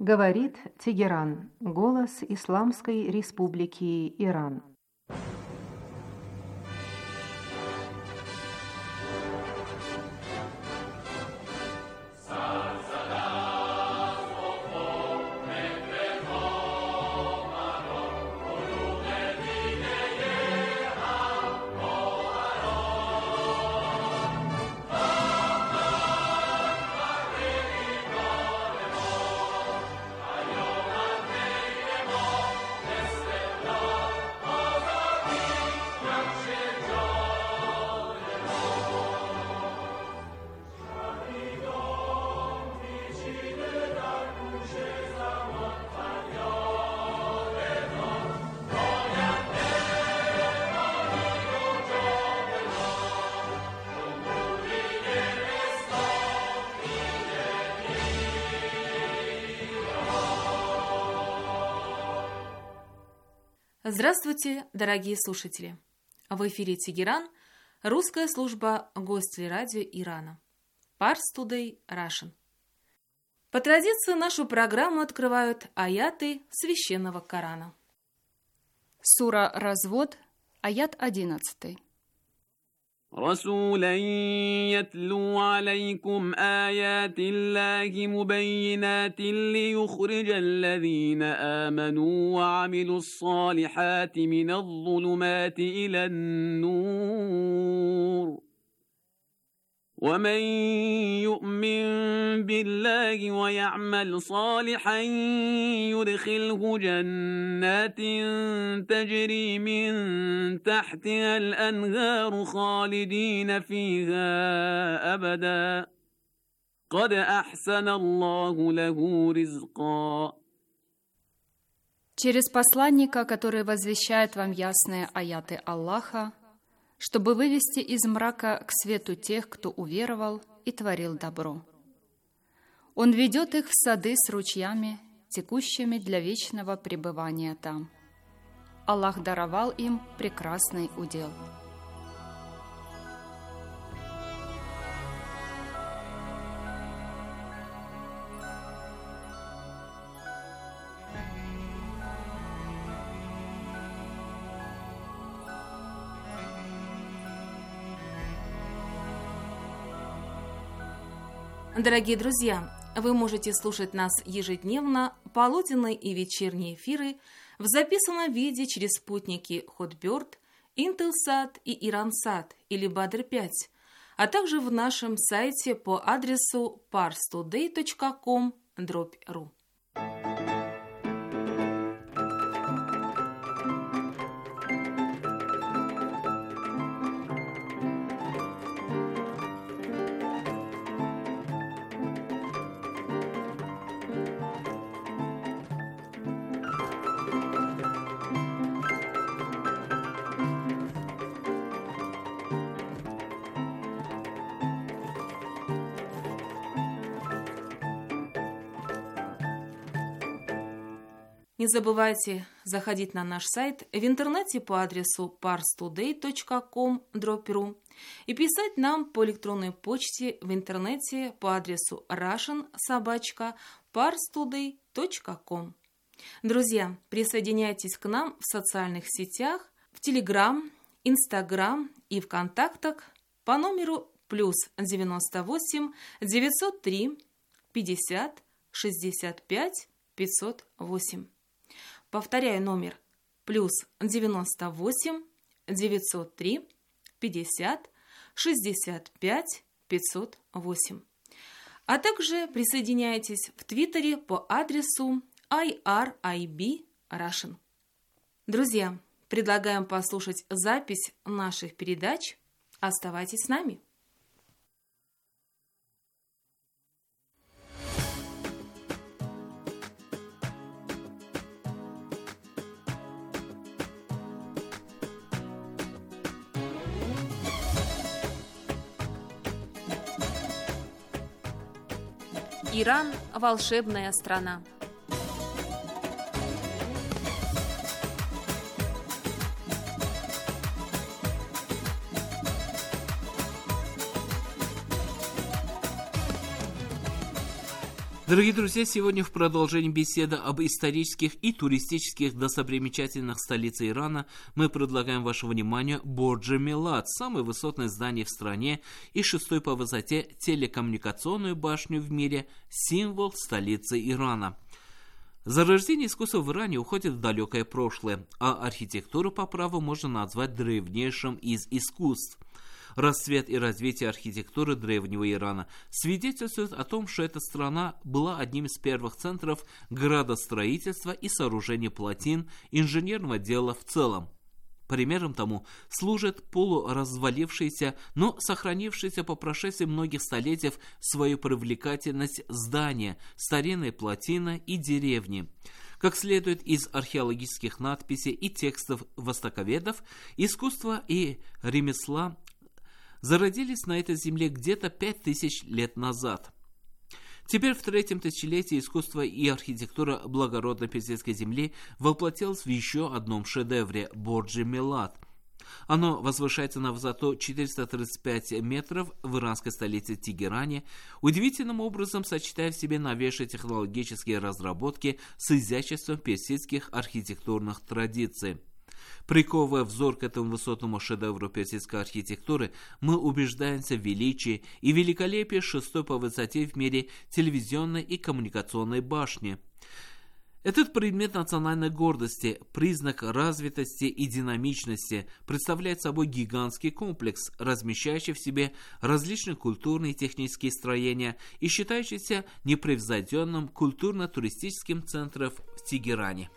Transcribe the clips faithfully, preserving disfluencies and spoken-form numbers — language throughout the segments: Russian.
Говорит Тегеран, голос Исламской Республики Иран. Здравствуйте, дорогие слушатели! В эфире Тегеран, русская служба гостей радио Ирана. Pars Today Russian. По традиции нашу программу открывают аяты священного Корана. Сура «Развод», аят одиннадцатый. رسولا يتلو عليكم آيات الله مبينات ليخرج الذين آمنوا وعملوا الصالحات من الظلمات إلى النور ومن يؤمن بالله ويعمل صالحا يدخله جنات تجري من تحتها الأنهار خالدين فيها أبدا قد أحسن الله له رزقا. Через посланника, который возвещает вам ясные аяты Аллаха, чтобы вывести из мрака к свету тех, кто уверовал и творил добро. Он ведет их в сады с ручьями, текущими для вечного пребывания там. Аллах даровал им прекрасный удел. Дорогие друзья, вы можете слушать нас ежедневно, полуденные и вечерние эфиры в записанном виде через спутники Hotbird, Intelsat и Iransat или Badr пять, а также в нашем сайте по адресу pars today точка com дробь ру. Не забывайте заходить на наш сайт в интернете по адресу pars today точка com дробь ру и писать нам по электронной почте в интернете по адресу russian собака pars today точка com. Друзья, присоединяйтесь к нам в социальных сетях, в Telegram, Instagram и ВКонтактах по номеру плюс девяносто восемь девятьсот три пятьдесят шестьдесят пять пятьсот восемь. Повторяю номер плюс девяносто восемь девятьсот три пятьдесят шестьдесят пять пятьсот восемь. А также присоединяйтесь в Твиттере по адресу ай ар ай би Russian. Друзья, предлагаем послушать запись наших передач. Оставайтесь с нами. Иран – волшебная страна. Дорогие друзья, сегодня в продолжении беседы об исторических и туристических достопримечательностях столицы Ирана мы предлагаем вашему вниманию Бордж Милад, самое высотное здание в стране и шестой по высоте телекоммуникационную башню в мире, символ столицы Ирана. Зарождение искусства в Иране уходит в далекое прошлое, а архитектуру по праву можно назвать древнейшим из искусств. Расцвет и развитие архитектуры древнего Ирана свидетельствует о том, что эта страна была одним из первых центров градостроительства и сооружения плотин, инженерного дела в целом. Примером тому служит полуразвалившееся, но сохранившееся по прошествии многих столетий свою привлекательность здания, старинные плотины и деревни. Как следует из археологических надписей и текстов востоковедов, искусство и ремесла зародились на этой земле где-то пять тысяч лет назад. Теперь в третьем тысячелетии искусство и архитектура благородной персидской земли воплотилось в еще одном шедевре – Бордж Милад. Оно возвышается на высоту четыреста тридцать пять метров в иранской столице Тегеране, удивительным образом сочетая в себе новейшие технологические разработки с изяществом персидских архитектурных традиций. Приковывая взор к этому высотному шедевру персидской архитектуры, мы убеждаемся в величии и великолепии шестой по высоте в мире телевизионной и коммуникационной башни. Этот предмет национальной гордости, признак развитости и динамичности, представляет собой гигантский комплекс, размещающий в себе различные культурные и технические строения и считающийся непревзойденным культурно-туристическим центром в Тегеране.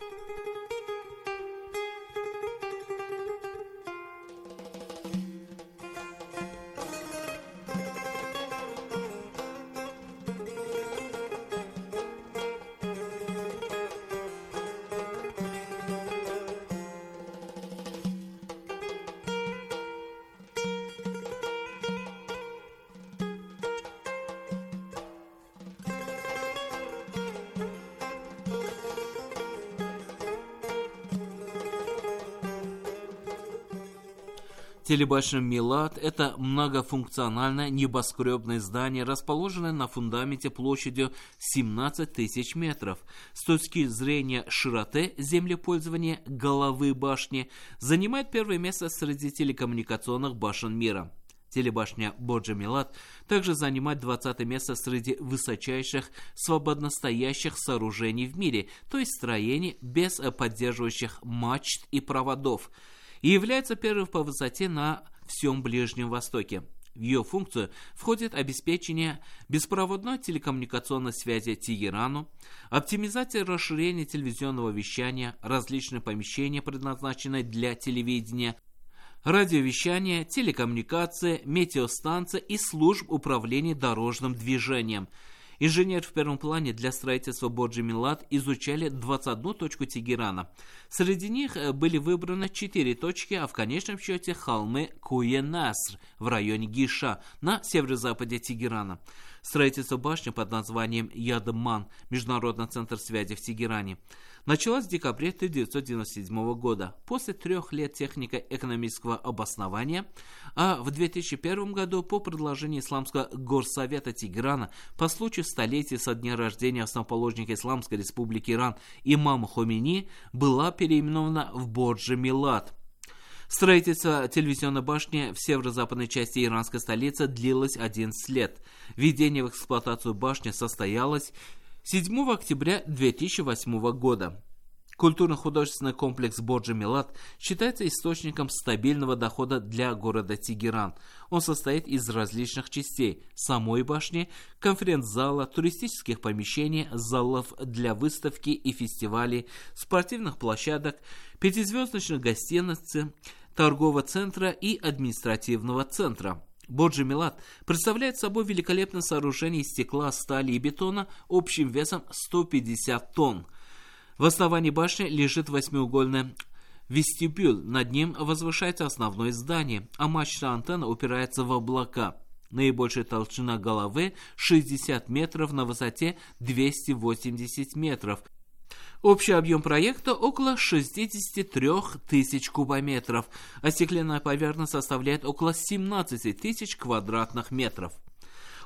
Телебашня Милад – это многофункциональное небоскребное здание, расположенное на фундаменте площадью семнадцать тысяч метров. С точки зрения широты землепользования головы башни занимает первое место среди телекоммуникационных башен мира. Телебашня Бордж Милад также занимает двадцатое место среди высочайших свободностоящих сооружений в мире, то есть строений без поддерживающих мачт и проводов, и является первым по высоте на всем Ближнем Востоке. В ее функцию входит обеспечение беспроводной телекоммуникационной связи Тегерану, оптимизация и расширение телевизионного вещания, различные помещения, предназначенные для телевидения, радиовещание, телекоммуникация, метеостанция и служб управления дорожным движением. Инженеры в первом плане для строительства Бордж Милад изучали двадцать одну точку Тегерана. Среди них были выбраны четыре точки, а в конечном счете холмы Куе-Наср в районе Гиша на северо-западе Тегерана. Строительство башни под названием Ядман, Международный центр связи в Тегеране, началось в декабре тысяча девятьсот девяносто седьмого года, после трех лет технико-экономического обоснования, а в две тысячи первом году по предложению Исламского горсовета Тегерана по случаю столетия со дня рождения основоположника Исламской республики Иран имама Хомейни была переименована в Бордж Милад. Строительство телевизионной башни в северо-западной части иранской столицы длилось одиннадцать лет. Введение в эксплуатацию башни состоялось седьмого октября две тысячи восьмого года. Культурно-художественный комплекс Бордж Милад считается источником стабильного дохода для города Тегеран. Он состоит из различных частей – самой башни, конференц-зала, туристических помещений, залов для выставки и фестивалей, спортивных площадок, пятизвездочных гостиниц, торгового центра и административного центра. Бордж Милад представляет собой великолепное сооружение из стекла, стали и бетона общим весом сто пятьдесят тонн. В основании башни лежит восьмиугольный вестибюль, над ним возвышается основное здание, а мачта антенна упирается в облака. Наибольшая толщина головы шестьдесят метров, на высоте двести восемьдесят метров. Общий объем проекта около шестьдесят три тысячи кубометров, а стеклянная поверхность составляет около семнадцать тысяч квадратных метров.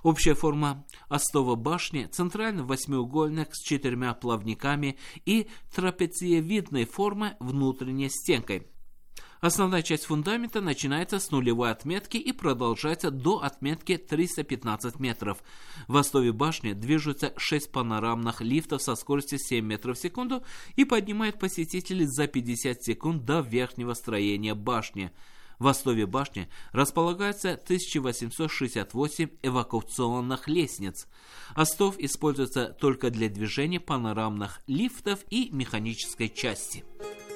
Общая форма остова башни центрально восьмиугольник с четырьмя плавниками и трапециевидной формы внутренней стенкой. Основная часть фундамента начинается с нулевой отметки и продолжается до отметки триста пятнадцать метров. В остове башни движутся шесть панорамных лифтов со скоростью семь метров в секунду и поднимают посетителей за пятьдесят секунд до верхнего строения башни. В остове башни располагается тысяча восемьсот шестьдесят восемь эвакуационных лестниц. Остов используется только для движения панорамных лифтов и механической части.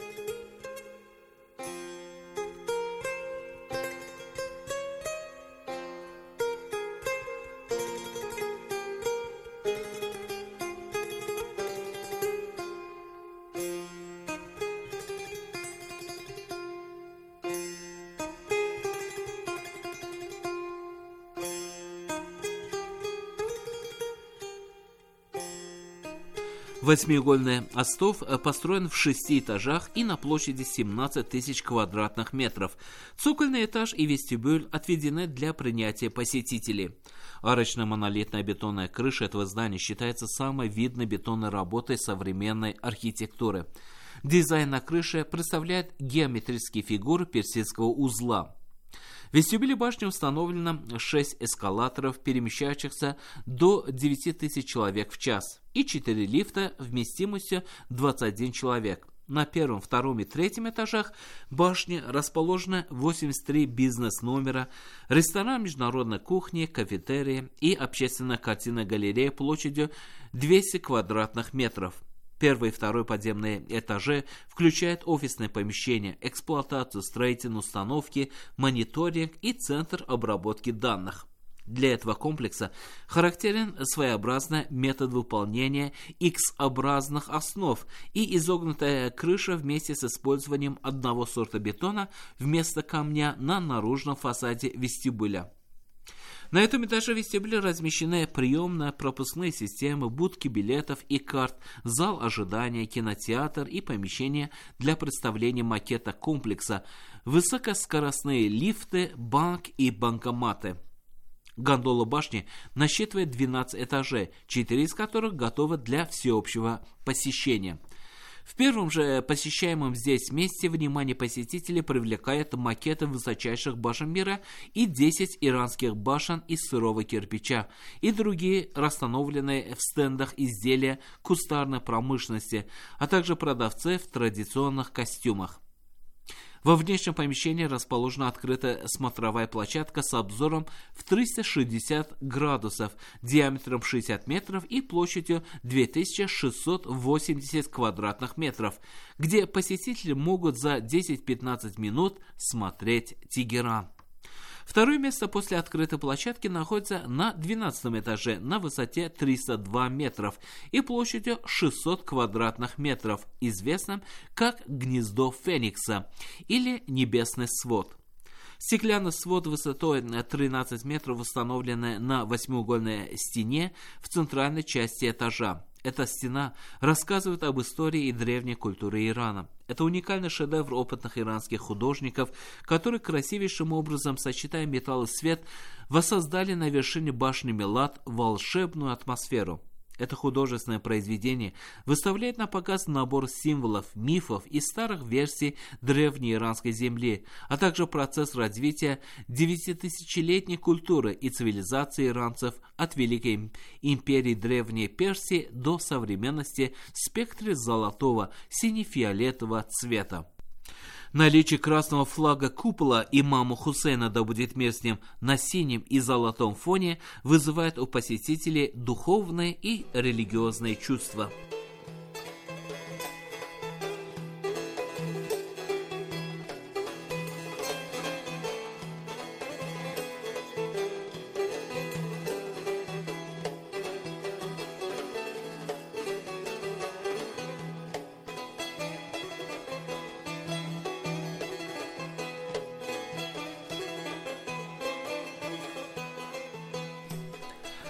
Восьмиугольный остов построен в шести этажах и на площади семнадцать тысяч квадратных метров. Цокольный этаж и вестибюль отведены для принятия посетителей. Арочная монолитная бетонная крыша этого здания считается самой видной бетонной работой современной архитектуры. Дизайн на крыше представляет геометрические фигуры персидского узла. В вестибюле башни установлено шесть эскалаторов, перемещающихся до девяти тысяч человек в час, и четыре лифта вместимостью двадцать один человек. На первом, втором и третьем этажах башни расположены восемьдесят три бизнес-номера, ресторан международной кухни, кафетерии и общественная картинная галерея площадью двести квадратных метров. Первый и второй подземные этажи включают офисные помещения, эксплуатацию строительной установки, мониторинг и центр обработки данных. Для этого комплекса характерен своеобразный метод выполнения X-образных основ и изогнутая крыша вместе с использованием одного сорта бетона вместо камня на наружном фасаде вестибюля. На этом этаже вестибюля размещены приемные пропускные системы, будки билетов и карт, зал ожидания, кинотеатр и помещение для представления макета комплекса, высокоскоростные лифты, банк и банкоматы. Гондола башни насчитывает двенадцать этажей, четыре из которых готовы для всеобщего посещения. В первом же посещаемом здесь месте внимание посетителей привлекает макеты высочайших башен мира и десять иранских башен из сырого кирпича и другие расстановленные в стендах изделия кустарной промышленности, а также продавцы в традиционных костюмах. Во внешнем помещении расположена открытая смотровая площадка с обзором в триста шестьдесят градусов, диаметром шестьдесят метров и площадью две тысячи шестьсот восемьдесят квадратных метров, где посетители могут за десять-пятнадцать минут смотреть Тегеран. Второе место после открытой площадки находится на двенадцатом этаже на высоте триста два метров и площадью шестьсот квадратных метров, известным как «Гнездо Феникса» или «Небесный свод». Стеклянный свод высотой тринадцать метров установленный на восьмиугольной стене в центральной части этажа. Эта стена рассказывает об истории и древней культуре Ирана. Это уникальный шедевр опытных иранских художников, которые красивейшим образом, сочетая металл и свет, воссоздали на вершине башни Милад волшебную атмосферу. Это художественное произведение выставляет на показ набор символов, мифов и старых версий древней иранской земли, а также процесс развития девятитысячелетней культуры и цивилизации иранцев от Великой империи Древней Персии до современности в спектре золотого сине-фиолетового цвета. Наличие красного флага купола имама Хусейна, да будет мир с ним, на синем и золотом фоне вызывает у посетителей духовные и религиозные чувства.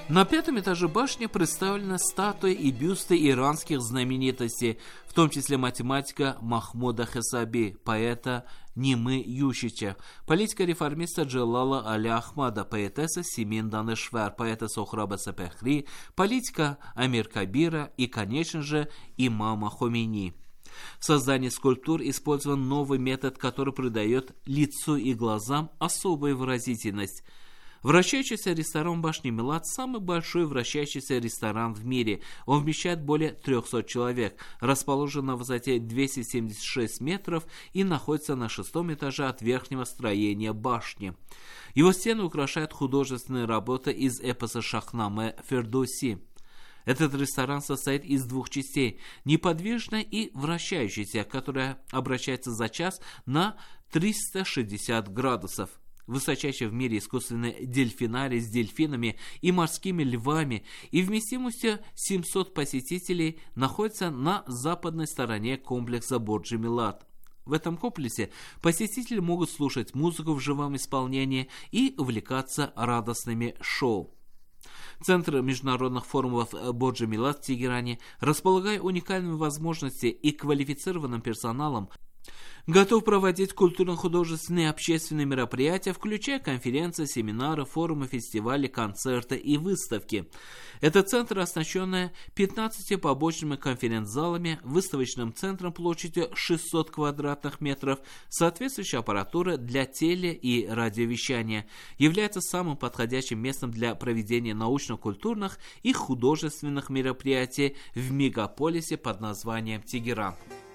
На пятом этаже башни представлены статуи и бюсты иранских знаменитостей, в том числе математика Махмуда Хесаби, поэта Нимы Ющича, политика-реформиста Джалала Али Ахмада, поэтесса Симин Данешвар, поэта Сохраба Сапехри, политика Амир Кабира и, конечно же, имама Хомейни. В создании скульптур использован новый метод, который придает лицу и глазам особую выразительность. Вращающийся ресторан башни Милад – самый большой вращающийся ресторан в мире. Он вмещает более трехсот человек, расположен на высоте двести семьдесят шесть метров и находится на шестом этаже от верхнего строения башни. Его стены украшают художественные работы из эпоса Шахнаме Фердоуси. Этот ресторан состоит из двух частей – неподвижной и вращающейся, которая обращается за час на триста шестьдесят градусов. Высочайший в мире искусственный дельфинарий с дельфинами и морскими львами и вместимостью семьсот посетителей находится на западной стороне комплекса Борджи Милад. В этом комплексе посетители могут слушать музыку в живом исполнении и увлекаться радостными шоу. Центр международных форумов Борджи Милад в Тегеране, располагая уникальными возможностями и квалифицированным персоналом, готов проводить культурно-художественные и общественные мероприятия, включая конференции, семинары, форумы, фестивали, концерты и выставки. Этот центр, оснащенный пятнадцатью побочными конференц-залами, выставочным центром площадью шестьсот квадратных метров, соответствующей аппаратурой для теле- и радиовещания, является самым подходящим местом для проведения научно-культурных и художественных мероприятий в мегаполисе под названием Тегеран.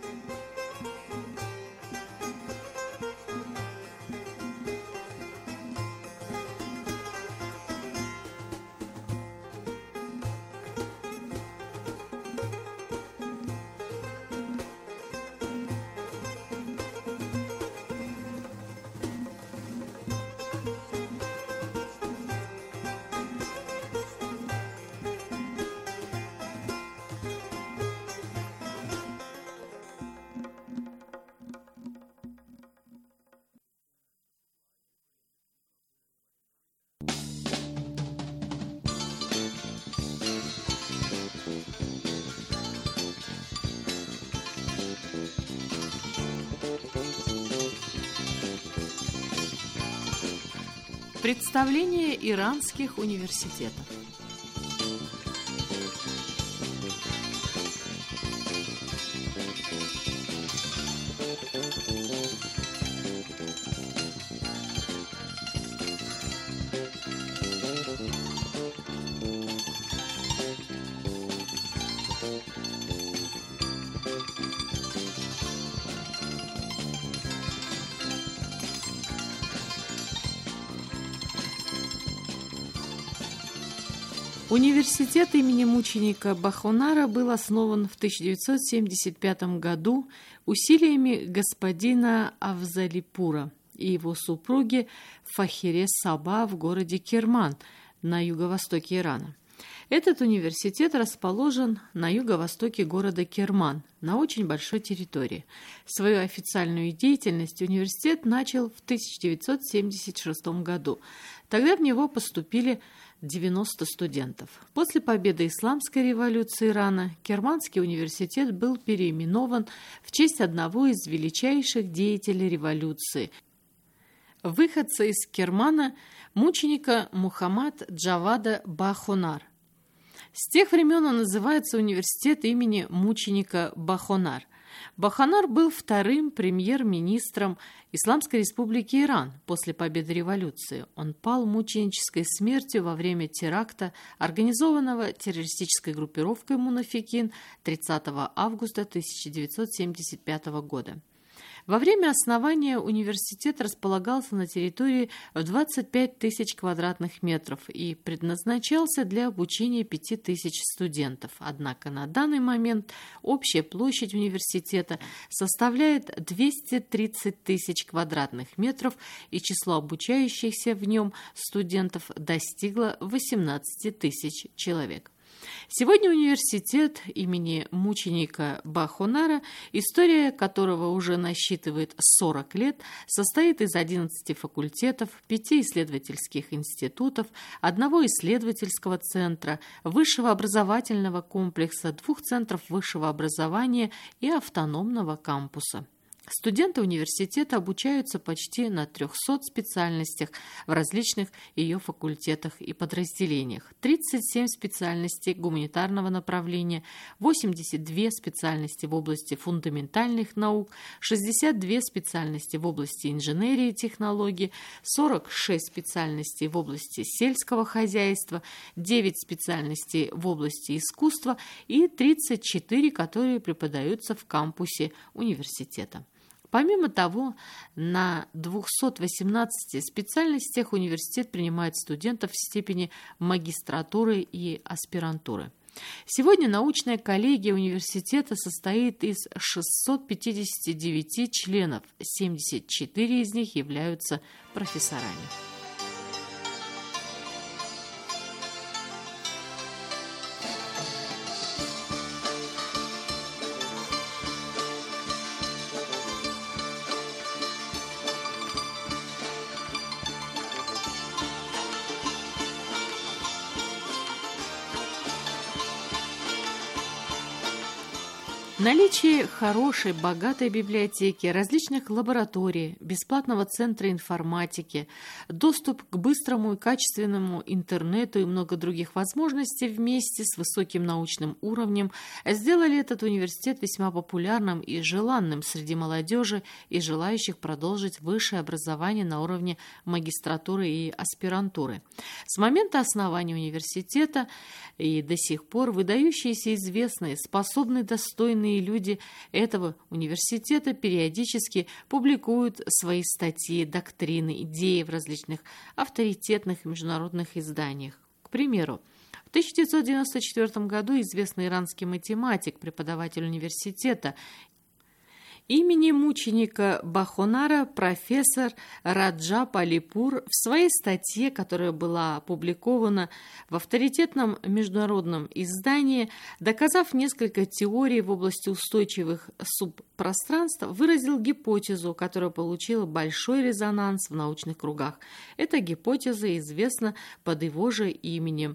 Представление иранских университетов. Университет имени мученика Бахонара был основан в тысяча девятьсот семьдесят пятом году усилиями господина Афзалипура и его супруги Фахире Саба в городе Керман на юго-востоке Ирана. Этот университет расположен на юго-востоке города Керман, на очень большой территории. Свою официальную деятельность университет начал в тысяча девятьсот семьдесят шестом году. Тогда в него поступили девяносто студентов. После победы Исламской революции Ирана Керманский университет был переименован в честь одного из величайших деятелей революции, выходца из Кермана, мученика Мухаммад Джавада Бахонар. С тех времен он называется университет имени мученика Бахонар. Бахонар был вторым премьер-министром Исламской республики Иран после победы революции. Он пал мученической смертью во время теракта, организованного террористической группировкой Мунафикин тридцатого августа тысяча девятьсот семьдесят пятого года. Во время основания университет располагался на территории в двадцать пять тысяч квадратных метров и предназначался для обучения пяти тысяч студентов. Однако на данный момент общая площадь университета составляет двести тридцать тысяч квадратных метров, и число обучающихся в нем студентов достигло восемнадцати тысяч человек. Сегодня университет имени мученика Бахонара, история которого уже насчитывает сорок лет, состоит из одиннадцати факультетов, пяти исследовательских институтов, одного исследовательского центра, высшего образовательного комплекса, двух центров высшего образования и автономного кампуса. Студенты университета обучаются почти на трехсот специальностях в различных ее факультетах и подразделениях. тридцать семь специальностей гуманитарного направления, восемьдесят две специальности в области фундаментальных наук, шестьдесят две специальности в области инженерии и технологий, сорок шесть специальностей в области сельского хозяйства, девять специальностей в области искусства и тридцать четыре, которые преподаются в кампусе университета. Помимо того, на двухстах восемнадцати специальностях университет принимает студентов в степени магистратуры и аспирантуры. Сегодня научная коллегия университета состоит из шестисот пятидесяти девяти членов, семьдесят четыре из них являются профессорами. Наличие хорошей, богатой библиотеки, различных лабораторий, бесплатного центра информатики, доступ к быстрому и качественному интернету и много других возможностей вместе с высоким научным уровнем сделали этот университет весьма популярным и желанным среди молодежи и желающих продолжить высшее образование на уровне магистратуры и аспирантуры. С момента основания университета и до сих пор выдающиеся, известные, способные, достойные люди этого университета периодически публикуют свои статьи, доктрины, идеи в различных авторитетных международных изданиях. К примеру, в тысяча девятьсот девяносто четвёртом году известный иранский математик, преподаватель университета имени мученика Бахонара, профессор Раджаб Алипур, в своей статье, которая была опубликована в авторитетном международном издании, доказав несколько теорий в области устойчивых субпространств, выразил гипотезу, которая получила большой резонанс в научных кругах. Эта гипотеза известна под его же именем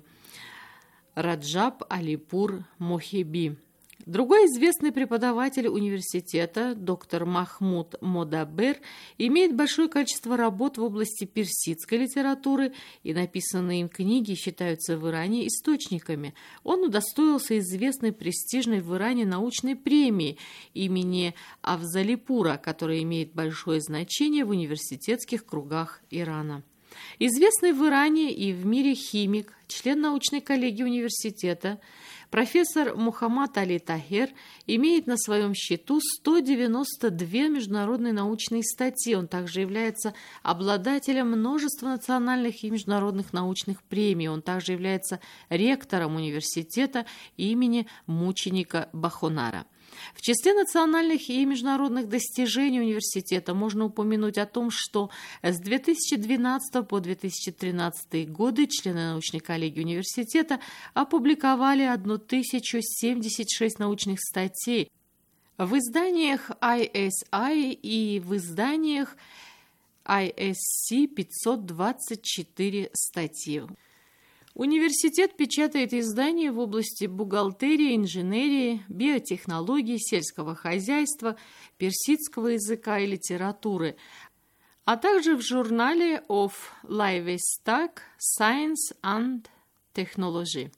Раджаб Алипур Мохеби. Другой известный преподаватель университета, доктор Махмуд Модабер, имеет большое количество работ в области персидской литературы, и написанные им книги считаются в Иране источниками. Он удостоился известной престижной в Иране научной премии имени Афзалипура, которая имеет большое значение в университетских кругах Ирана. Известный в Иране и в мире химик, член научной коллегии университета, профессор Мухаммад Али Тахер имеет на своем счету сто девяносто две международные научные статьи. Он также является обладателем множества национальных и международных научных премий. Он также является ректором университета имени мученика Бахонара. В числе национальных и международных достижений университета можно упомянуть о том, что с две тысячи двенадцатого по две тысячи тринадцатый годы члены научной коллегии университета опубликовали тысячу семьдесят шесть научных статей в изданиях ай эс ай и в изданиях ай эс си пятьсот двадцать четыре статьи. Университет печатает издания в области бухгалтерии, инженерии, биотехнологий, сельского хозяйства, персидского языка и литературы, а также в журнале of Livestock, Science and Technology.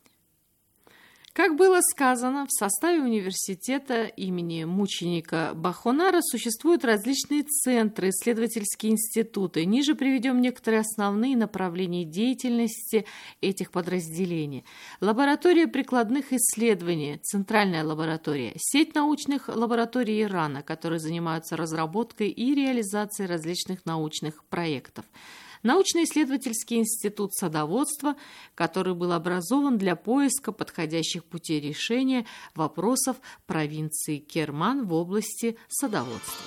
Как было сказано, в составе университета имени мученика Бахонара существуют различные центры, исследовательские институты. Ниже приведем некоторые основные направления деятельности этих подразделений. Лаборатория прикладных исследований, центральная лаборатория, сеть научных лабораторий Ирана, которые занимаются разработкой и реализацией различных научных проектов. Научно-исследовательский институт садоводства, который был образован для поиска подходящих путей решения вопросов провинции Керман в области садоводства.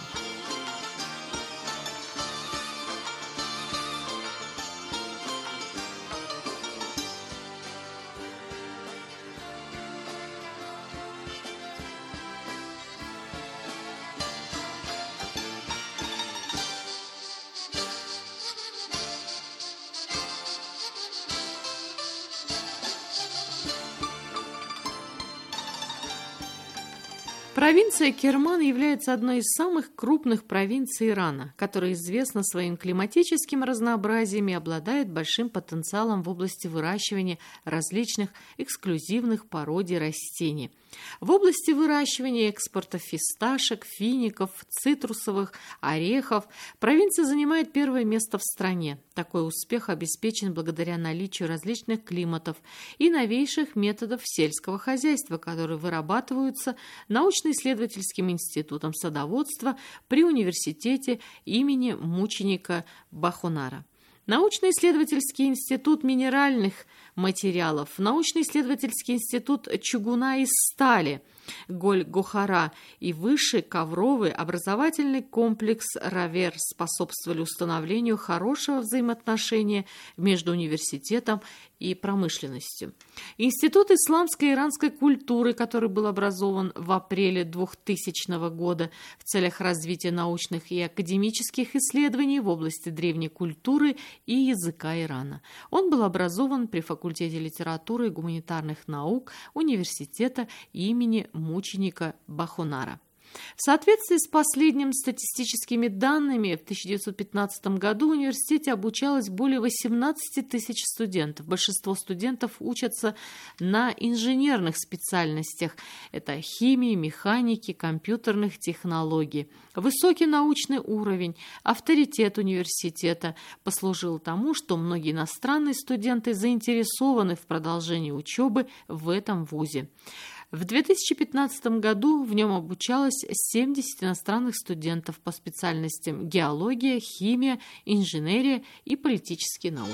Провинция Керман является одной из самых крупных провинций Ирана, которая известна своим климатическим разнообразием и обладает большим потенциалом в области выращивания различных эксклюзивных породий растений. В области выращивания и экспорта фисташек, фиников, цитрусовых, орехов провинция занимает первое место в стране. Такой успех обеспечен благодаря наличию различных климатов и новейших методов сельского хозяйства, которые вырабатываются научно-исследовательским институтом садоводства при университете имени мученика Бахунара. Научно-исследовательский институт минеральных материалов, научно-исследовательский институт чугуна и стали Голь-Гохара и высший ковровый образовательный комплекс Равер способствовали установлению хорошего взаимоотношения между университетом и промышленностью. Институт исламской и иранской культуры, который был образован в апреле двухтысячного года в целях развития научных и академических исследований в области древней культуры и языка Ирана. Он был образован при факультете литературы и гуманитарных наук университета имени мученика Бахунара. В соответствии с последними статистическими данными, в тысяча девятьсот пятнадцатом году в университете обучалось более восемнадцати тысяч студентов. Большинство студентов учатся на инженерных специальностях. Это химии, механики, компьютерных технологий. Высокий научный уровень, авторитет университета послужил тому, что многие иностранные студенты заинтересованы в продолжении учебы в этом вузе. В две тысячи пятнадцатом году в нем обучалось семьдесят иностранных студентов по специальностям геология, химия, инженерия и политические науки.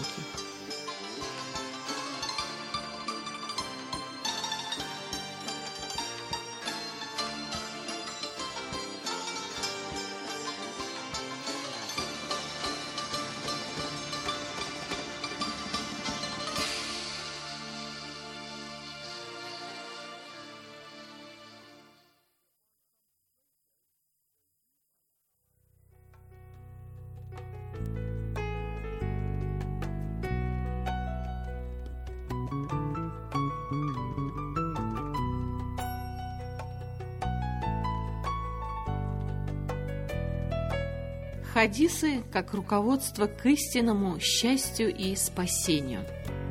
Хадисы как руководство к истинному счастью и спасению.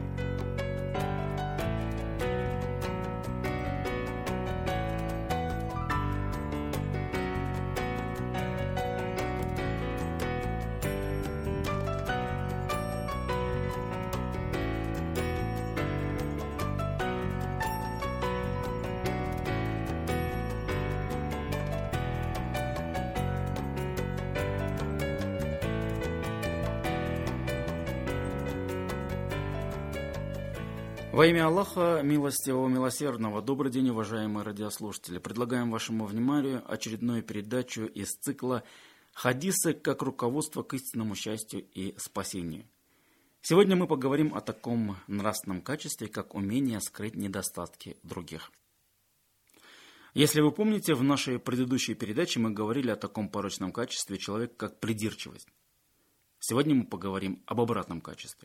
Во имя Аллаха, милостивого, милосердного, добрый день, уважаемые радиослушатели. Предлагаем вашему вниманию очередную передачу из цикла «Хадисы как руководство к истинному счастью и спасению». Сегодня мы поговорим о таком нравственном качестве, как умение скрыть недостатки других. Если вы помните, в нашей предыдущей передаче мы говорили о таком порочном качестве человека, как придирчивость. Сегодня мы поговорим об обратном качестве.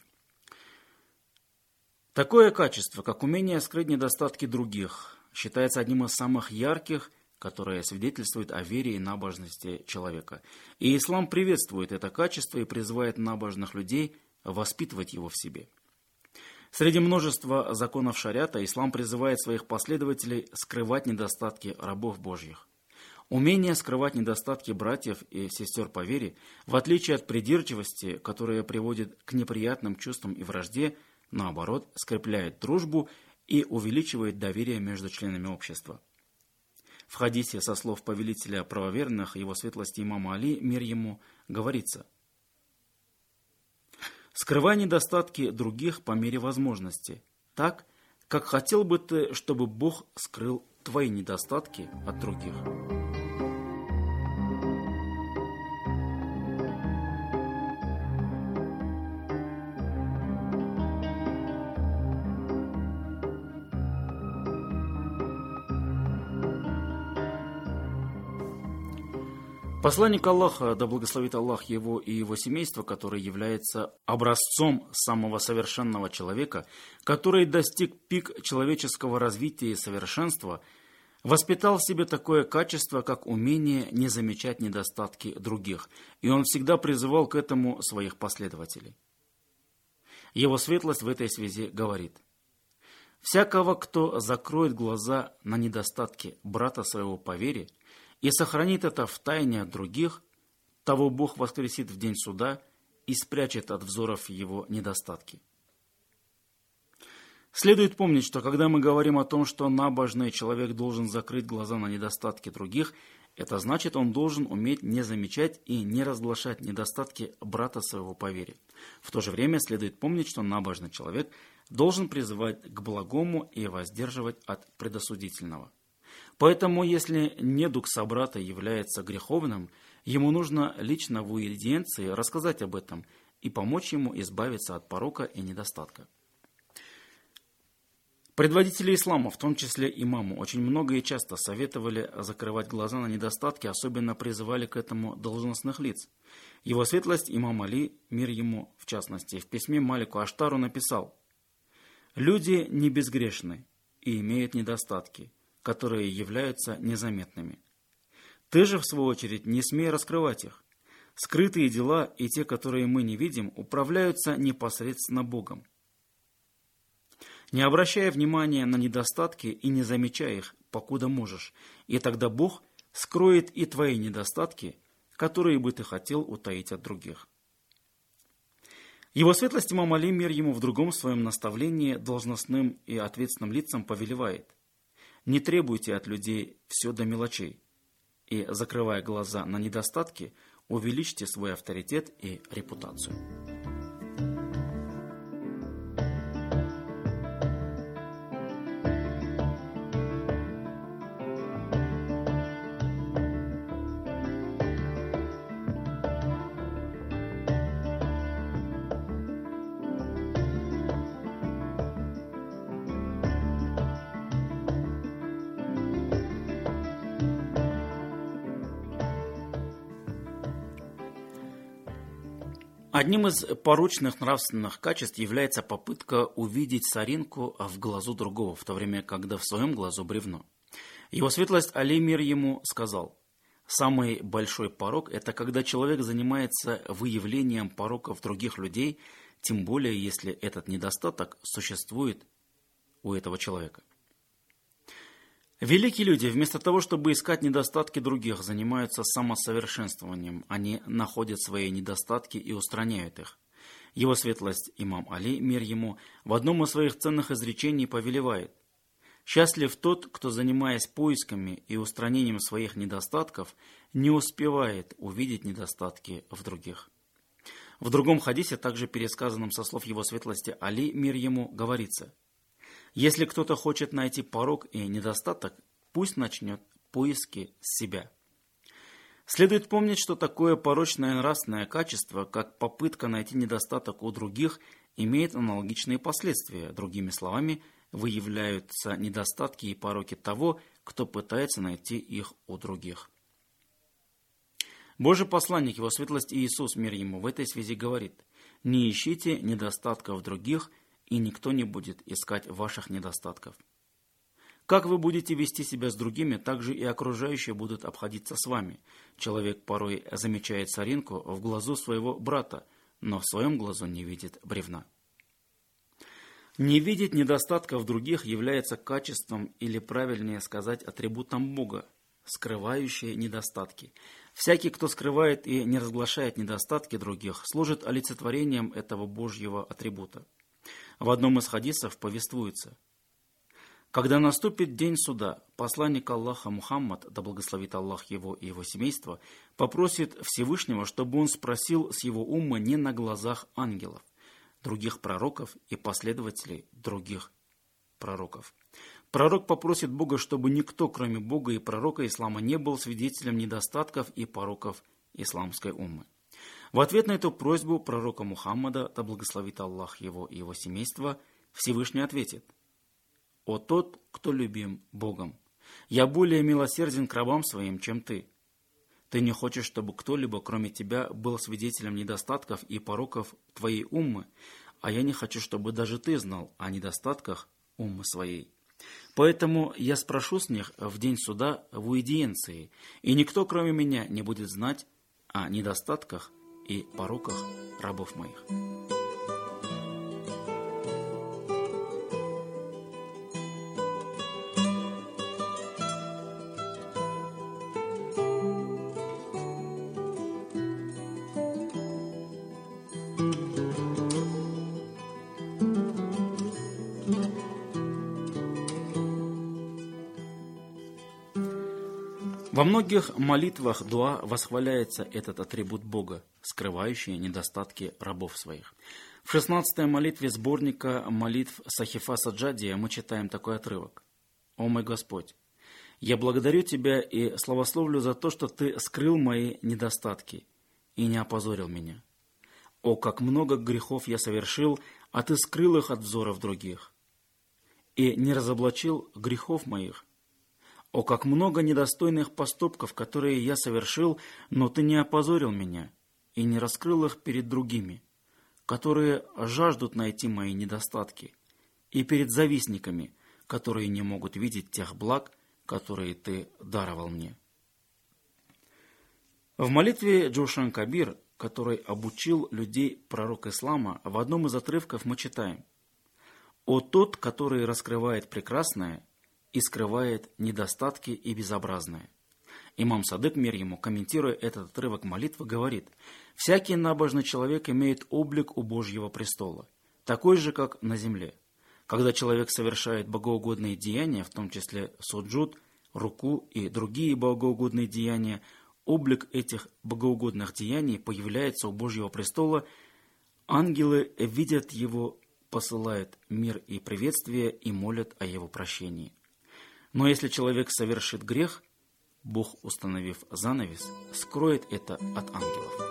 Такое качество, как умение скрыть недостатки других, считается одним из самых ярких, которое свидетельствует о вере и набожности человека. И ислам приветствует это качество и призывает набожных людей воспитывать его в себе. Среди множества законов шариата ислам призывает своих последователей скрывать недостатки рабов Божьих. Умение скрывать недостатки братьев и сестер по вере, в отличие от придирчивости, которая приводит к неприятным чувствам и вражде, наоборот, скрепляет дружбу и увеличивает доверие между членами общества. В хадисе со слов повелителя правоверных, его светлости имама Али, мир ему, говорится: «Скрывай недостатки других по мере возможности, так, как хотел бы ты, чтобы Бог скрыл твои недостатки от других». Посланник Аллаха, да благословит Аллах его и его семейство, который является образцом самого совершенного человека, который достиг пик человеческого развития и совершенства, воспитал в себе такое качество, как умение не замечать недостатки других, и он всегда призывал к этому своих последователей. Его светлость в этой связи говорит: «Всякого, кто закроет глаза на недостатки брата своего по вере и сохранит это в тайне от других, того Бог воскресит в день суда и спрячет от взоров его недостатки». Следует помнить, что когда мы говорим о том, что набожный человек должен закрыть глаза на недостатки других, это значит, он должен уметь не замечать и не разглашать недостатки брата своего по вере. В то же время следует помнить, что набожный человек должен призывать к благому и воздерживать от предосудительного. Поэтому, если недуг собрата является греховным, ему нужно лично в уидиенции рассказать об этом и помочь ему избавиться от порока и недостатка. Предводители ислама, в том числе имаму, очень много и часто советовали закрывать глаза на недостатки, особенно призывали к этому должностных лиц. Его светлость имам Али, мир ему в частности, в письме Малику Аштару написал: «Люди не безгрешны и имеют недостатки, которые являются незаметными. Ты же, в свою очередь, не смей раскрывать их. Скрытые дела и те, которые мы не видим, управляются непосредственно Богом. Не обращая внимания на недостатки и не замечая их, покуда можешь, и тогда Бог скроет и твои недостатки, которые бы ты хотел утаить от других». Его светлость имам Али, мир ему, в другом своем наставлении должностным и ответственным лицам повелевает: «Не требуйте от людей все до мелочей, и, закрывая глаза на недостатки, увеличьте свой авторитет и репутацию». Одним из порочных нравственных качеств является попытка увидеть соринку в глазу другого, в то время, когда в своем глазу бревно. Его светлость Али, мир ему, сказал: «Самый большой порок – это когда человек занимается выявлением пороков других людей, тем более, если этот недостаток существует у этого человека». Великие люди, вместо того, чтобы искать недостатки других, занимаются самосовершенствованием. Они находят свои недостатки и устраняют их. Его светлость имам Али, мир ему, в одном из своих ценных изречений повелевает: «Счастлив тот, кто, занимаясь поисками и устранением своих недостатков, не успевает увидеть недостатки в других». В другом хадисе, также пересказанном со слов его светлости Али, мир ему, говорится: «Если кто-то хочет найти порок и недостаток, пусть начнет поиски с себя». Следует помнить, что такое порочное нравственное качество, как попытка найти недостаток у других, имеет аналогичные последствия. Другими словами, выявляются недостатки и пороки того, кто пытается найти их у других. Божий посланник, его светлость Иисус, мир ему, в этой связи говорит: «Не ищите недостатков других, и никто не будет искать ваших недостатков. Как вы будете вести себя с другими, так же и окружающие будут обходиться с вами. Человек порой замечает соринку в глазу своего брата, но в своем глазу не видит бревна». Не видеть недостатков других является качеством, или правильнее сказать, атрибутом Бога, скрывающие недостатки. Всякий, кто скрывает и не разглашает недостатки других, служит олицетворением этого Божьего атрибута. В одном из хадисов повествуется: «Когда наступит день суда, посланник Аллаха Мухаммад, да благословит Аллах его и его семейство, попросит Всевышнего, чтобы он спросил с его умма не на глазах ангелов, других пророков и последователей других пророков. Пророк попросит Бога, чтобы никто, кроме Бога и пророка ислама, не был свидетелем недостатков и пороков исламской уммы. В ответ на эту просьбу пророка Мухаммада, да благословит Аллах его и его семейство, Всевышний ответит: «О тот, кто любим Богом, я более милосерден к рабам своим, чем ты. Ты не хочешь, чтобы кто-либо, кроме тебя, был свидетелем недостатков и пороков твоей уммы, а я не хочу, чтобы даже ты знал о недостатках уммы своей». Поэтому я спрошу с них в день суда в уидиенции, и никто, кроме меня, не будет знать о недостатках и пороках рабов моих». Во многих молитвах дуа восхваляется этот атрибут Бога, скрывающий недостатки рабов своих. В шестнадцатой молитве сборника молитв Сахифа Саджадия мы читаем такой отрывок. «О мой Господь, я благодарю Тебя и славословлю за то, что Ты скрыл мои недостатки и не опозорил меня. О, как много грехов я совершил, а Ты скрыл их от взоров других, и не разоблачил грехов моих. О, как много недостойных поступков, которые я совершил, но Ты не опозорил меня и не раскрыл их перед другими, которые жаждут найти мои недостатки, и перед завистниками, которые не могут видеть тех благ, которые Ты даровал мне». В молитве Джошан Кабир, который обучил людей пророк ислама, в одном из отрывков мы читаем: «О тот, который раскрывает прекрасное и скрывает недостатки и безобразное». Имам Садык, мир ему, комментируя этот отрывок молитвы, говорит: «Всякий набожный человек имеет облик у Божьего престола, такой же, как на земле. Когда человек совершает богоугодные деяния, в том числе суджуд, руку и другие богоугодные деяния, облик этих богоугодных деяний появляется у Божьего престола, ангелы видят его, посылают мир и приветствие и молят о его прощении. Но если человек совершит грех, Бог, установив занавес, скроет это от ангелов».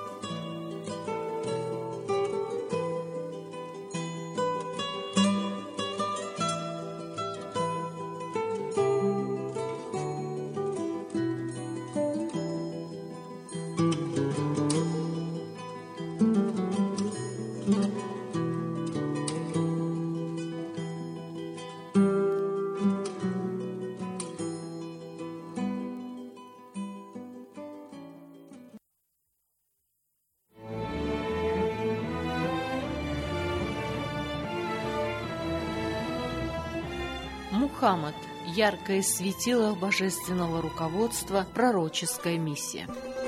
Мухаммад. Яркое светило божественного руководства, пророческая миссия.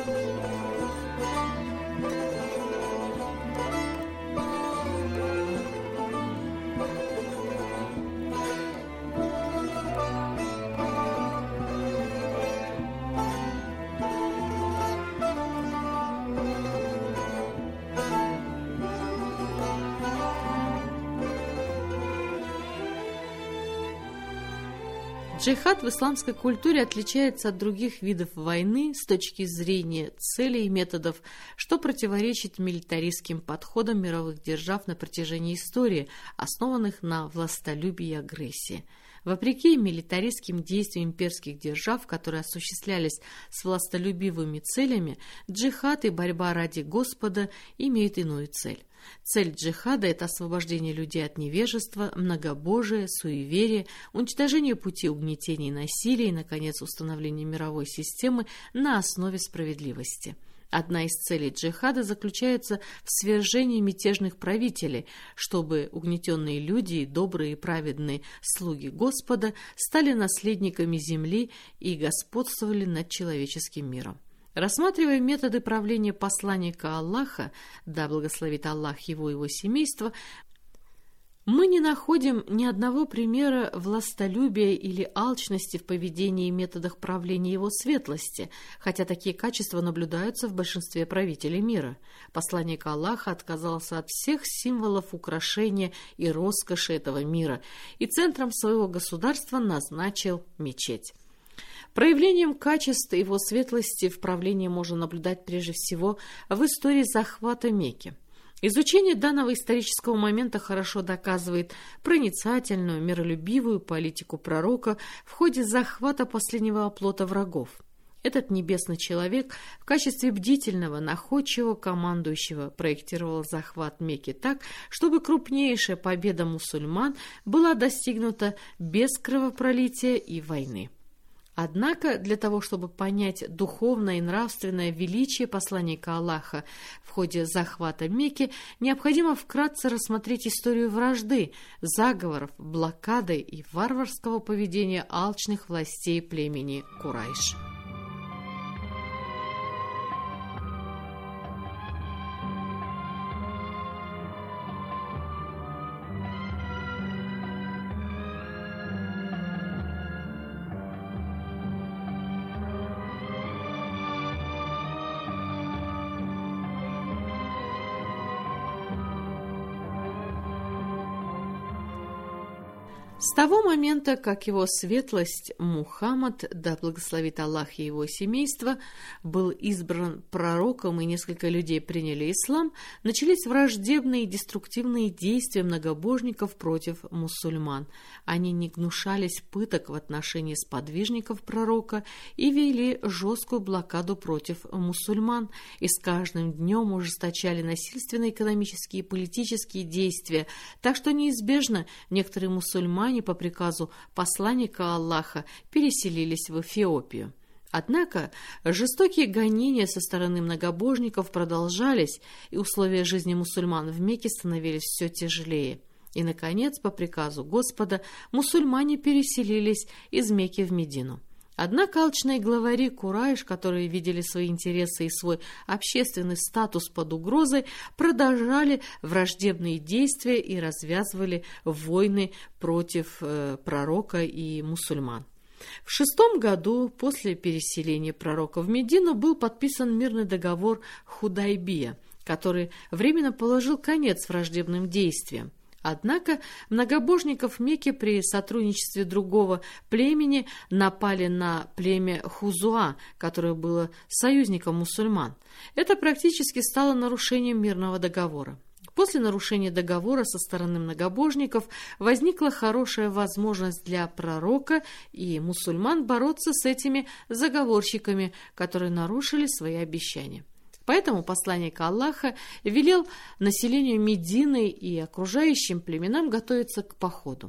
Джихад в исламской культуре отличается от других видов войны с точки зрения целей и методов, что противоречит милитаристским подходам мировых держав на протяжении истории, основанных на властолюбии и агрессии. Вопреки милитаристским действиям имперских держав, которые осуществлялись с властолюбивыми целями, джихад и борьба ради Господа имеют иную цель. Цель джихада – это освобождение людей от невежества, многобожия, суеверия, уничтожение пути угнетения и насилия и, наконец, установление мировой системы на основе справедливости. Одна из целей джихада заключается в свержении мятежных правителей, чтобы угнетенные люди и добрые и праведные слуги Господа стали наследниками земли и господствовали над человеческим миром. Рассматривая методы правления посланника Аллаха, да благословит Аллах его и его семейство, мы не находим ни одного примера властолюбия или алчности в поведении и методах правления его светлости, хотя такие качества наблюдаются в большинстве правителей мира. Посланник Аллаха отказался от всех символов украшения и роскоши этого мира и центром своего государства назначил мечеть. Проявлением качеств его светлости в правлении можно наблюдать прежде всего в истории захвата Мекки. Изучение данного исторического момента хорошо доказывает проницательную, миролюбивую политику пророка в ходе захвата последнего оплота врагов. Этот небесный человек в качестве бдительного, находчивого командующего проектировал захват Мекки так, чтобы крупнейшая победа мусульман была достигнута без кровопролития и войны. Однако для того, чтобы понять духовное и нравственное величие посланника Аллаха в ходе захвата Мекки, необходимо вкратце рассмотреть историю вражды, заговоров, блокады и варварского поведения алчных властей племени Курайш. С того момента, как его светлость Мухаммад, да благословит Аллах и его семейство, был избран пророком и несколько людей приняли ислам, начались враждебные и деструктивные действия многобожников против мусульман. Они не гнушались пыток в отношении сподвижников пророка и вели жесткую блокаду против мусульман, и с каждым днем ужесточали насильственные экономические и политические действия, так что неизбежно некоторые мусульмане по приказу посланника Аллаха переселились в Эфиопию. Однако жестокие гонения со стороны многобожников продолжались, и условия жизни мусульман в Мекке становились все тяжелее. И, наконец, по приказу Господа, мусульмане переселились из Мекки в Медину. Однако алчные главари Курайш, которые видели свои интересы и свой общественный статус под угрозой, продолжали враждебные действия и развязывали войны против э, пророка и мусульман. В шестом году после переселения пророка в Медину был подписан мирный договор Худайбия, который временно положил конец враждебным действиям. Однако многобожников Мекки при сотрудничестве другого племени напали на племя Хузуа, которое было союзником мусульман. Это практически стало нарушением мирного договора. После нарушения договора со стороны многобожников возникла хорошая возможность для пророка и мусульман бороться с этими заговорщиками, которые нарушили свои обещания. Поэтому посланник Аллаха велел населению Медины и окружающим племенам готовиться к походу.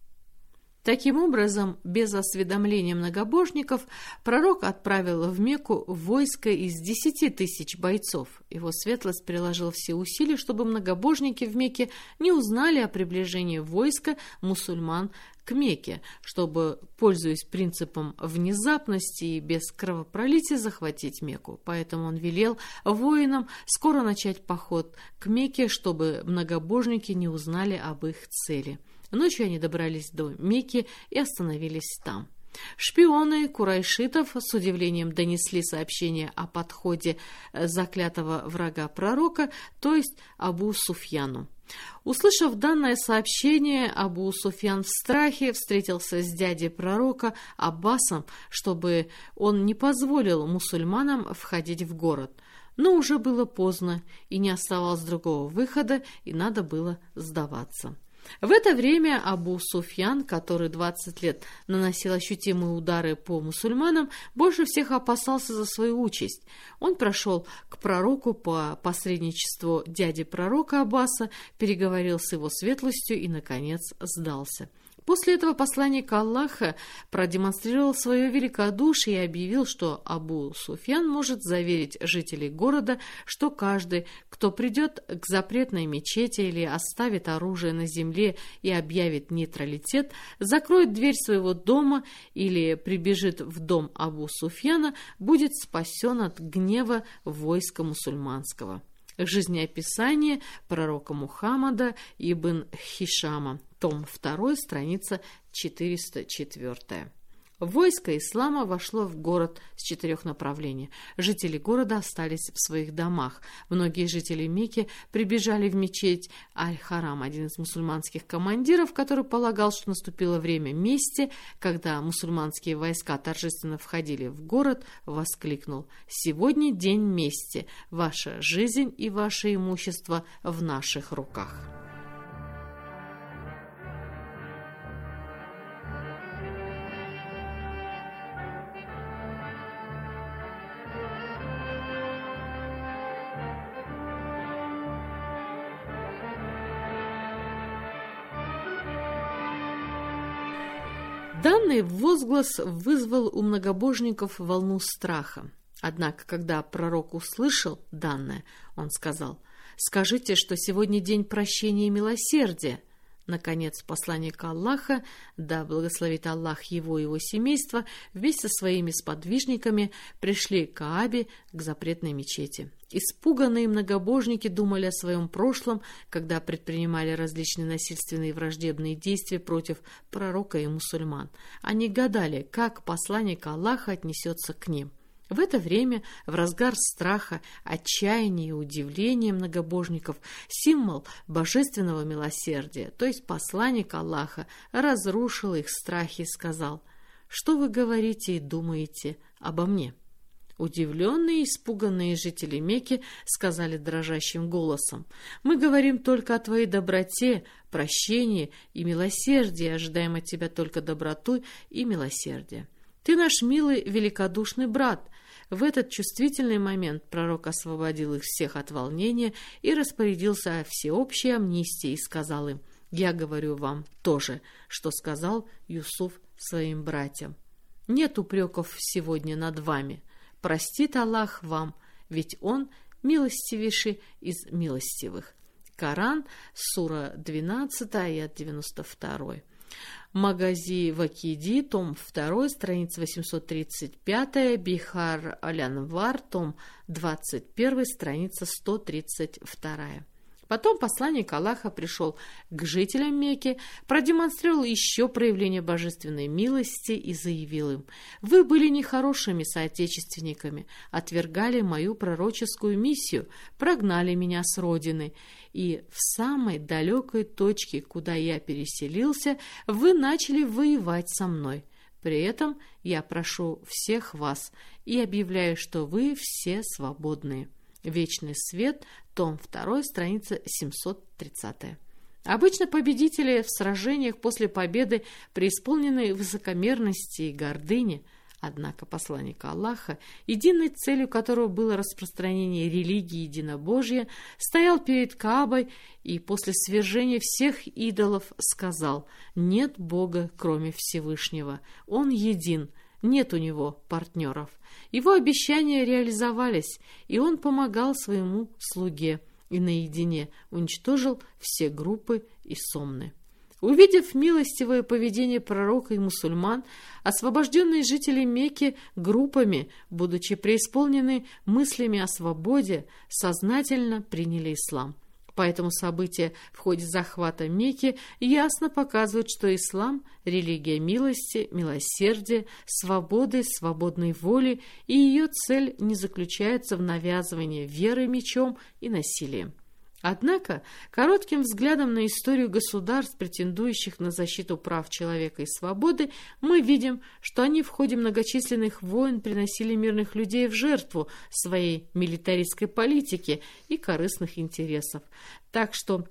Таким образом, без осведомления многобожников, пророк отправил в Мекку войско из десяти тысяч бойцов. Его светлость приложил все усилия, чтобы многобожники в Мекке не узнали о приближении войска мусульман к Мекке, чтобы, пользуясь принципом внезапности и без кровопролития, захватить Мекку. Поэтому он велел воинам скоро начать поход к Мекке, чтобы многобожники не узнали об их цели. Ночью они добрались до Мекки и остановились там. Шпионы курайшитов с удивлением донесли сообщение о подходе заклятого врага пророка, то есть Абу Суфьяну. Услышав данное сообщение, Абу Суфьян в страхе встретился с дядей пророка Аббасом, чтобы он не позволил мусульманам входить в город. Но уже было поздно, и не оставалось другого выхода, и надо было сдаваться. В это время Абу Суфьян, который двадцать лет наносил ощутимые удары по мусульманам, больше всех опасался за свою участь. Он прошел к пророку по посредничеству дяди пророка Аббаса, переговорил с его светлостью и, наконец, сдался. После этого посланник Аллаха продемонстрировал свое великодушие и объявил, что Абу Суфьян может заверить жителей города, что каждый, кто придет к запретной мечети или оставит оружие на земле и объявит нейтралитет, закроет дверь своего дома или прибежит в дом Абу Суфьяна, будет спасен от гнева войска мусульманского. Жизнеописание пророка Мухаммада ибн Хишама, том два, страница четыреста четыре. Войско ислама вошло в город с четырех направлений. Жители города остались в своих домах. Многие жители Мекки прибежали в мечеть Аль-Харам. Один из мусульманских командиров, который полагал, что наступило время мести, когда мусульманские войска торжественно входили в город, воскликнул: «Сегодня день мести. Ваша жизнь и ваше имущество в наших руках». Данный возглас вызвал у многобожников волну страха. Однако, когда пророк услышал данное, он сказал: «Скажите, что сегодня день прощения и милосердия». Наконец, посланник Аллаха, да благословит Аллах его и его семейство, вместе со своими сподвижниками пришли к Каабе, к запретной мечети. Испуганные многобожники думали о своем прошлом, когда предпринимали различные насильственные и враждебные действия против пророка и мусульман. Они гадали, как посланник Аллаха отнесется к ним. В это время, в разгар страха, отчаяния и удивления многобожников, символ божественного милосердия, то есть посланник Аллаха, разрушил их страхи и сказал: «Что вы говорите и думаете обо мне?» Удивленные и испуганные жители Мекки сказали дрожащим голосом: «Мы говорим только о твоей доброте, прощении и милосердии, ожидаем от тебя только доброту и милосердие. Ты наш милый великодушный брат». В этот чувствительный момент пророк освободил их всех от волнения и распорядился о всеобщей амнистии и сказал им: «Я говорю вам то же, что сказал Юсуф своим братьям. Нет упреков сегодня над вами. Простит Аллах вам, ведь Он милостивейший из милостивых». Коран, сура двенадцатая, аят девяносто два. Магази Вакиди, том два, страница восемьсот тридцать пять, Бихар Алянвар, том двадцать один, страница сто тридцать два. Потом посланник Аллаха пришел к жителям Мекки, продемонстрировал еще проявление божественной милости и заявил им: «Вы были нехорошими соотечественниками, отвергали мою пророческую миссию, прогнали меня с родины, и в самой далекой точке, куда я переселился, вы начали воевать со мной. При этом я прошу всех вас и объявляю, что вы все свободные». Вечный свет, том два, страница семьсот тридцать. Обычно победители в сражениях после победы преисполнены высокомерности и гордыни. Однако посланник Аллаха, единой целью которого было распространение религии единобожия, стоял перед Каабой и после свержения всех идолов сказал: «Нет Бога, кроме Всевышнего. Он един. Нет у него партнеров». Его обещания реализовались, и он помогал своему слуге и наедине уничтожил все группы и сомны. Увидев милостивое поведение пророка и мусульман, освобожденные жители Мекки группами, будучи преисполнены мыслями о свободе, сознательно приняли ислам. Поэтому события в ходе захвата Мекки ясно показывают, что ислам – религия милости, милосердия, свободы, свободной воли, и ее цель не заключается в навязывании веры мечом и насилием. Однако, коротким взглядом на историю государств, претендующих на защиту прав человека и свободы, мы видим, что они в ходе многочисленных войн приносили мирных людей в жертву своей милитаристской политики и корыстных интересов. Так что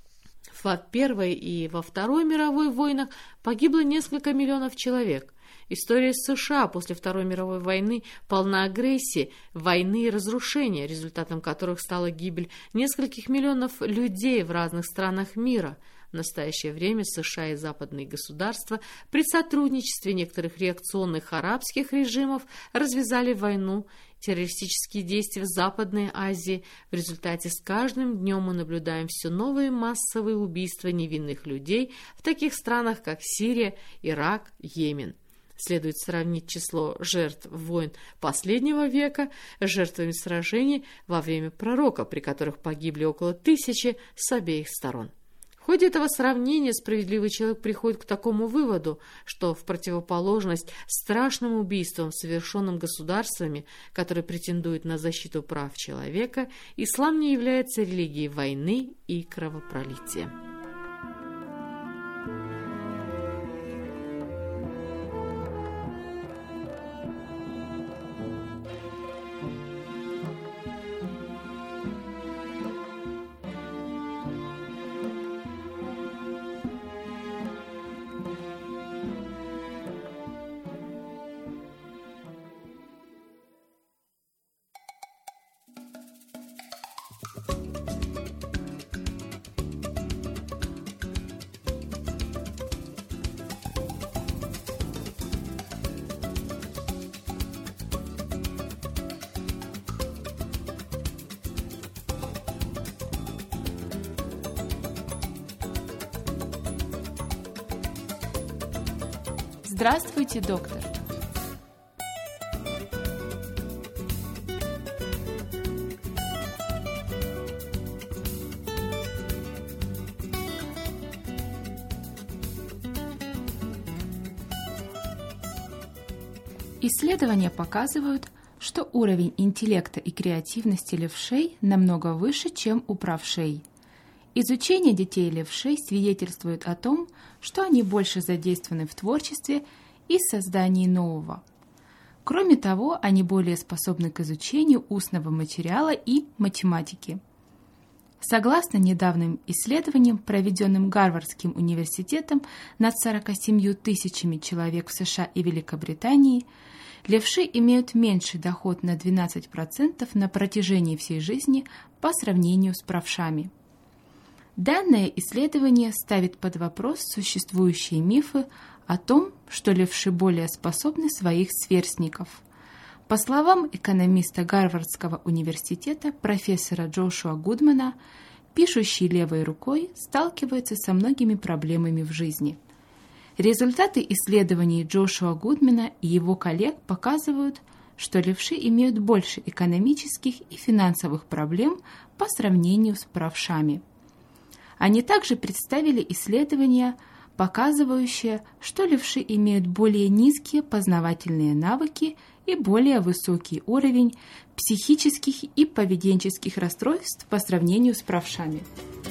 в Первой и во Второй мировой войнах погибло несколько миллионов человек. История США после Второй мировой войны полна агрессии, войны и разрушения, результатом которых стала гибель нескольких миллионов людей в разных странах мира. В настоящее время США и западные государства при сотрудничестве некоторых реакционных арабских режимов развязали войну, террористические действия в Западной Азии. В результате с каждым днем мы наблюдаем все новые массовые убийства невинных людей в таких странах, как Сирия, Ирак, Йемен. Следует сравнить число жертв войн последнего века с жертвами сражений во время пророка, при которых погибли около тысячи с обеих сторон. В ходе этого сравнения справедливый человек приходит к такому выводу, что в противоположность страшным убийствам, совершенным государствами, которые претендуют на защиту прав человека, ислам не является религией войны и кровопролития. Здравствуйте, доктор! Исследования показывают, что уровень интеллекта и креативности левшей намного выше, чем у правшей. Изучение детей левшей свидетельствует о том, что они больше задействованы в творчестве и создании нового. Кроме того, они более способны к изучению устного материала и математики. Согласно недавним исследованиям, проведенным Гарвардским университетом над сорока семью тысячами человек в США и Великобритании, левши имеют меньший доход на двенадцать процентов на протяжении всей жизни по сравнению с правшами. Данное исследование ставит под вопрос существующие мифы о том, что левши более способны своих сверстников. По словам экономиста Гарвардского университета профессора Джошуа Гудмана, пишущий левой рукой сталкивается со многими проблемами в жизни. Результаты исследований Джошуа Гудмана и его коллег показывают, что левши имеют больше экономических и финансовых проблем по сравнению с правшами. Они также представили исследования, показывающие, что левши имеют более низкие познавательные навыки и более высокий уровень психических и поведенческих расстройств по сравнению с правшами.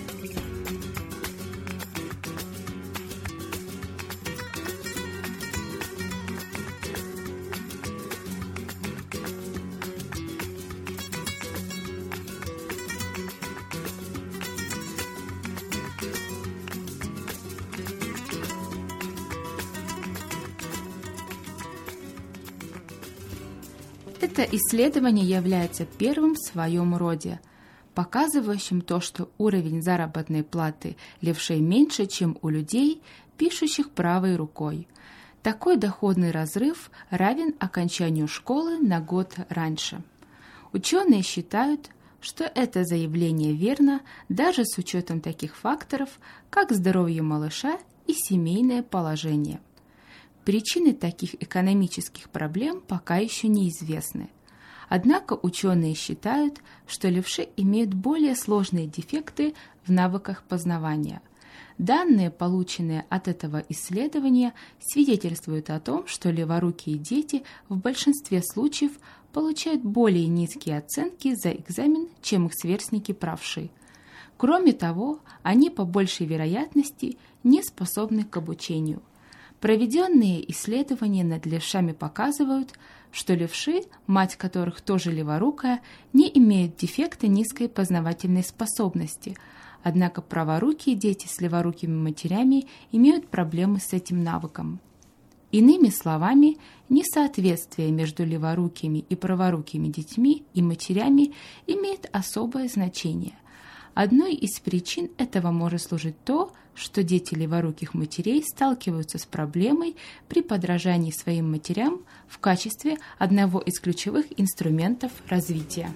Это исследование является первым в своем роде, показывающим то, что уровень заработной платы левшей меньше, чем у людей, пишущих правой рукой. Такой доходный разрыв равен окончанию школы на год раньше. Ученые считают, что это заявление верно даже с учетом таких факторов, как здоровье малыша и семейное положение. Причины таких экономических проблем пока еще неизвестны. Однако ученые считают, что левши имеют более сложные дефекты в навыках познавания. Данные, полученные от этого исследования, свидетельствуют о том, что леворукие дети в большинстве случаев получают более низкие оценки за экзамен, чем их сверстники правши. Кроме того, они по большей вероятности не способны к обучению. Проведенные исследования над левшами показывают, что левши, мать которых тоже леворукая, не имеют дефекта низкой познавательной способности, однако праворукие дети с леворукими матерями имеют проблемы с этим навыком. Иными словами, несоответствие между леворукими и праворукими детьми и матерями имеет особое значение. Одной из причин этого может служить то, что дети леворуких матерей сталкиваются с проблемой при подражании своим матерям в качестве одного из ключевых инструментов развития.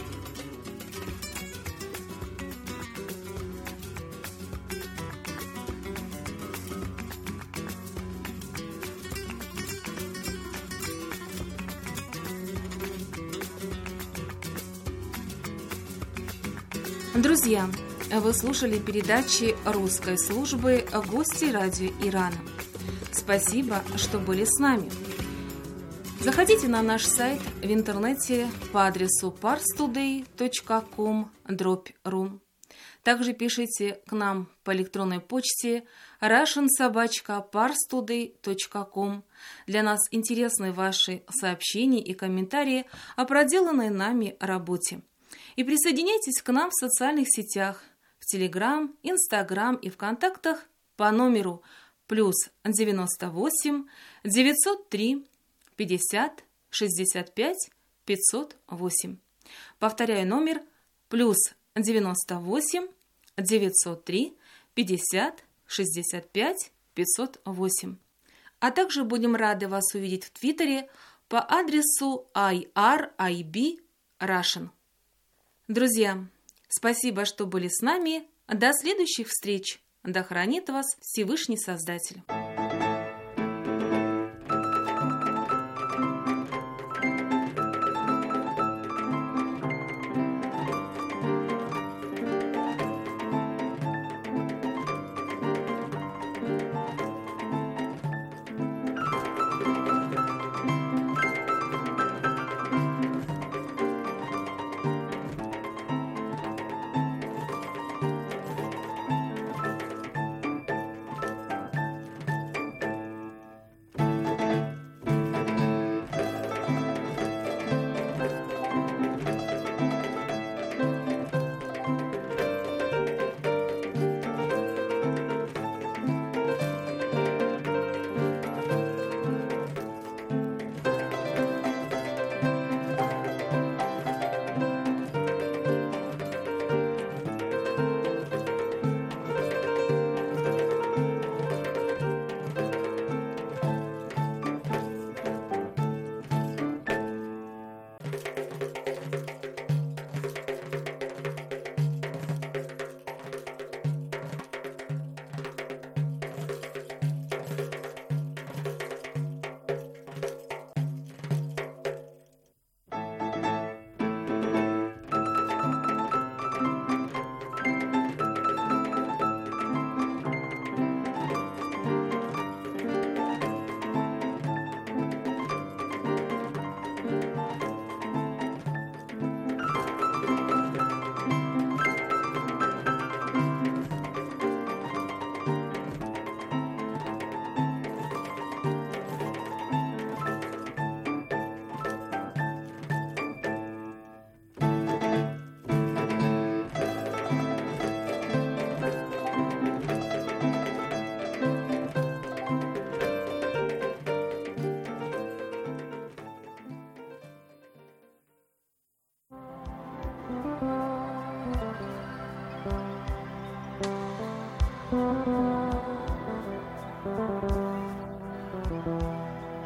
Друзья, вы слушали передачи русской службы «Гости радио Ирана». Спасибо, что были с нами. Заходите на наш сайт в интернете по адресу парстудей точка ком дробь ру. Также пишите к нам по электронной почте russian собака парстудей точка ком. Для нас интересны ваши сообщения и комментарии о проделанной нами работе. И присоединяйтесь к нам в социальных сетях, в Телеграм, Инстаграм и ВКонтактах по номеру плюс девяносто восемь девятьсот три пятьдесят шестьдесят пять пятьсот восемь. Повторяю номер плюс девяносто восемь девятьсот три пятьдесят шестьдесят пять пятьсот восемь. А также будем рады вас увидеть в Твиттере по адресу ай ар ай би Russian. Друзья, спасибо, что были с нами. До следующих встреч. Да хранит вас Всевышний Создатель.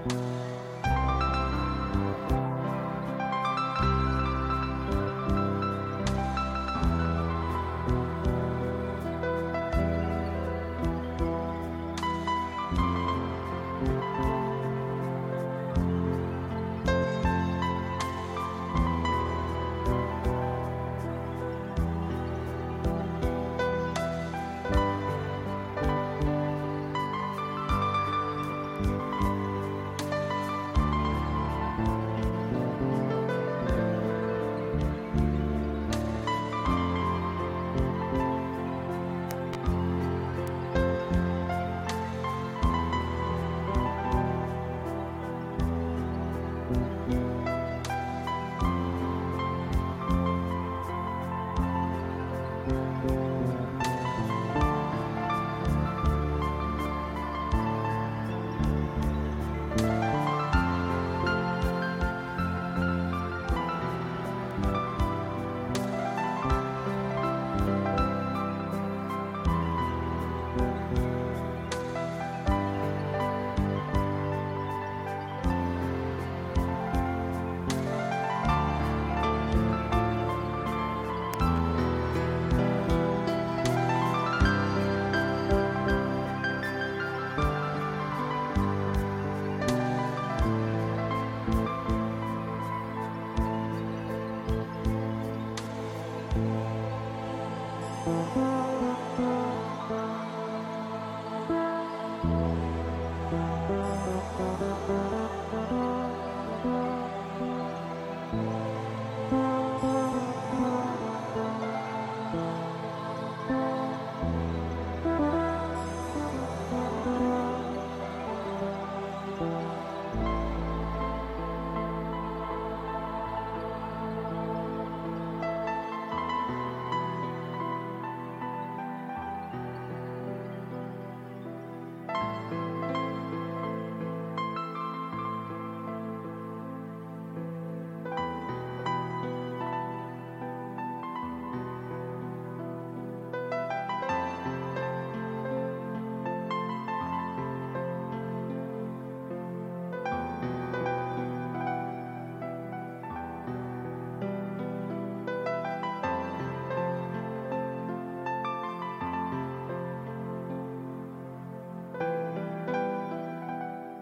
Thank you.